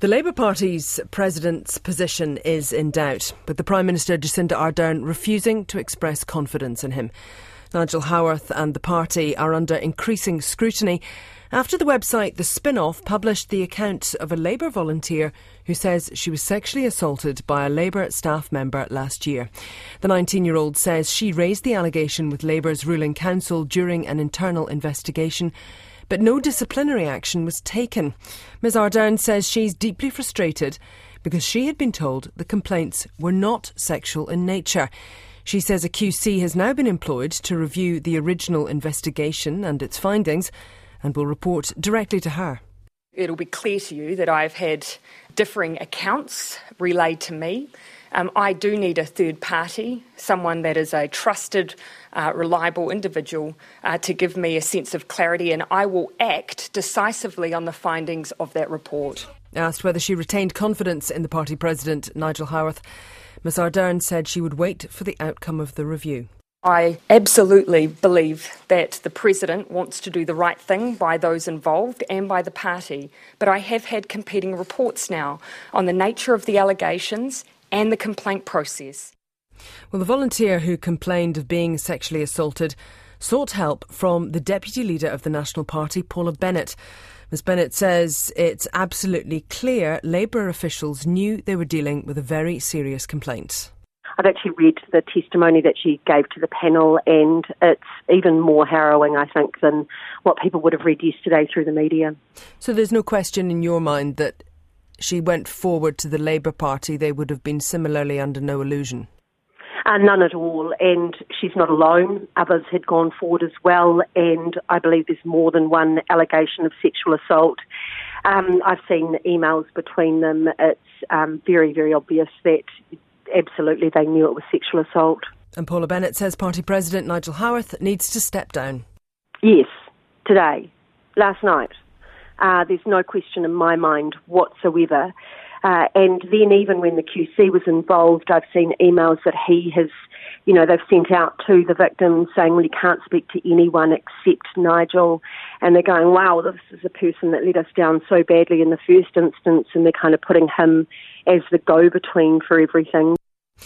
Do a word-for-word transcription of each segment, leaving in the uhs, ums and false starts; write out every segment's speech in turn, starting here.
The Labour Party's president's position is in doubt, with the Prime Minister Jacinda Ardern refusing to express confidence in him. Nigel Howarth and the party are under increasing scrutiny after the website The Spin-Off published the account of a Labour volunteer who says she was sexually assaulted by a Labour staff member last year. The nineteen-year-old says she raised the allegation with Labour's ruling council during an internal investigation, but no disciplinary action was taken. Ms Ardern says she's deeply frustrated because she had been told the complaints were not sexual in nature. She says a Q C has now been employed to review the original investigation and its findings and will report directly to her. It'll be clear to you that I've had differing accounts relayed to me. Um, I do need a third party, someone that is a trusted, uh, reliable individual uh, to give me a sense of clarity, and I will act decisively on the findings of that report. Asked whether she retained confidence in the party president, Nigel Howarth, Ms Ardern said she would wait for the outcome of the review. I absolutely believe that the President wants to do the right thing by those involved and by the party, but I have had competing reports now on the nature of the allegations and the complaint process. Well, the volunteer who complained of being sexually assaulted sought help from the Deputy Leader of the National Party, Paula Bennett. Ms Bennett says it's absolutely clear Labour officials knew they were dealing with a very serious complaint. I've actually read the testimony that she gave to the panel, and it's even more harrowing, I think, than what people would have read yesterday through the media. So there's no question in your mind that she went forward to the Labour Party, they would have been similarly under no illusion? Uh, none at all, and she's not alone. Others had gone forward as well, and I believe there's more than one allegation of sexual assault. Um, I've seen emails between them. It's um, very, very obvious that absolutely they knew it was sexual assault. And Paula Bennett says Party President Nigel Howarth needs to step down. Yes, today, last night. Uh, there's no question in my mind whatsoever. Uh, and then even when the Q C was involved, I've seen emails that he has, you know, they've sent out to the victims saying, well, he can't speak to anyone except Nigel. And they're going, wow, this is a person that let us down so badly in the first instance, and they're kind of putting him as the go-between for everything.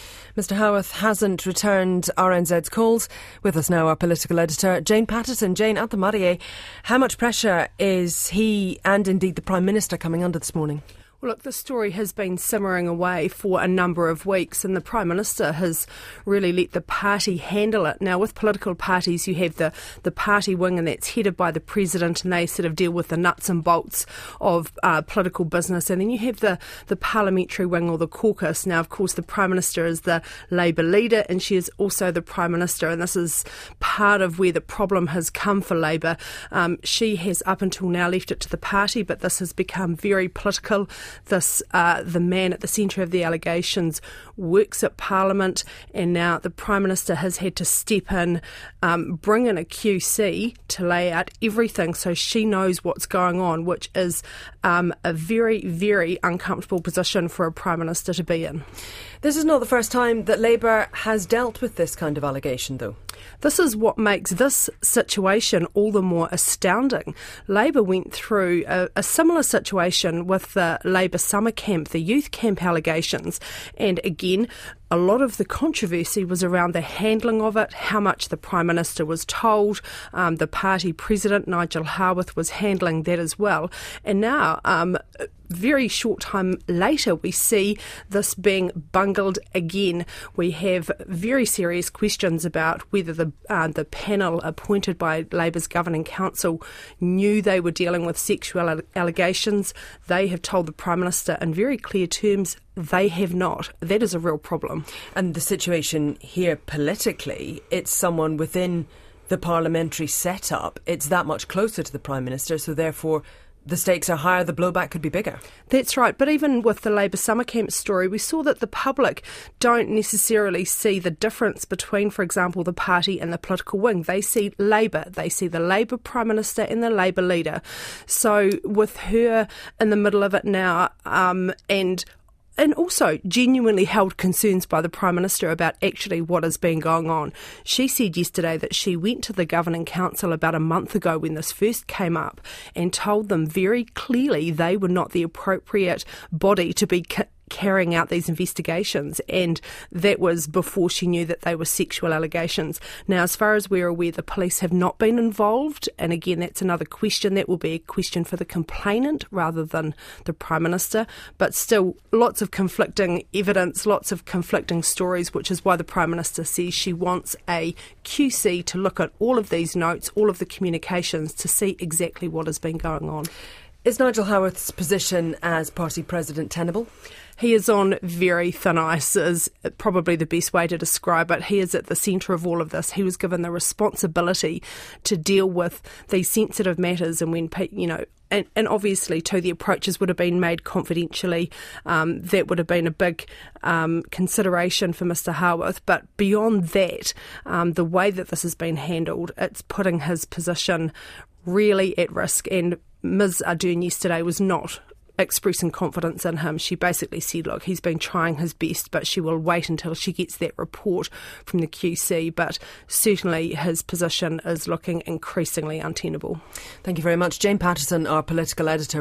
Mr Howarth hasn't returned R N Z's calls. With us now, our political editor, Jane Patterson. Jane, at the Murray, how much pressure is he and indeed the Prime Minister coming under this morning? Well, look, the story has been simmering away for a number of weeks, and the Prime Minister has really let the party handle it. Now, with political parties, you have the, the party wing, and that's headed by the President, and they sort of deal with the nuts and bolts of uh, political business. And then you have the, the parliamentary wing, or the caucus. Now, of course, the Prime Minister is the Labour leader, and she is also the Prime Minister, and this is part of where the problem has come for Labour. Um, she has up until now left it to the party, but this has become very political. This, uh, the man at the centre of the allegations works at Parliament, and now the Prime Minister has had to step in, um, bring in a Q C to lay out everything so she knows what's going on, which is um, a very, very uncomfortable position for a Prime Minister to be in. This is not the first time that Labour has dealt with this kind of allegation, though. This is what makes this situation all the more astounding. Labour went through a, a similar situation with the Labour summer camp, the youth camp allegations, and again, a lot of the controversy was around the handling of it, how much the Prime Minister was told. Um, the party president, Nigel Howarth, was handling that as well. And now, um, very short time later, we see this being bungled again. We have very serious questions about whether the uh, the panel appointed by Labour's Governing Council knew they were dealing with sexual allegations. They have told the Prime Minister in very clear terms they have not. That is a real problem. And the situation here politically, it's someone within the parliamentary setup. It's that much closer to the Prime Minister, so therefore the stakes are higher, the blowback could be bigger. That's right, but even with the Labour summer camp story, we saw that the public don't necessarily see the difference between, for example, the party and the political wing. They see Labour, they see the Labour Prime Minister and the Labour leader. So with her in the middle of it now, um, and and also genuinely held concerns by the Prime Minister about actually what has been going on. She said yesterday that she went to the Governing Council about a month ago when this first came up and told them very clearly they were not the appropriate body to be ca- carrying out these investigations, and that was before she knew that they were sexual allegations. Now, as far as we're aware, the police have not been involved, and again, that's another question. That will be a question for the complainant rather than the Prime Minister, but still lots of conflicting evidence, lots of conflicting stories, which is why the Prime Minister says she wants a Q C to look at all of these notes, all of the communications, to see exactly what has been going on. Is Nigel Howarth's position as party president tenable? He is on very thin ice, is probably the best way to describe it. He is at the centre of all of this. He was given the responsibility to deal with these sensitive matters, and when, you know, and, and obviously too, the approaches would have been made confidentially. Um, that would have been a big um, consideration for Mr Howarth. But beyond that, um, the way that this has been handled, it's putting his position really at risk. And Miz Ardern yesterday was not expressing confidence in him. She basically said, look, he's been trying his best, but she will wait until she gets that report from the Q C. But certainly his position is looking increasingly untenable. Thank you very much. Jane Patterson, our political editor.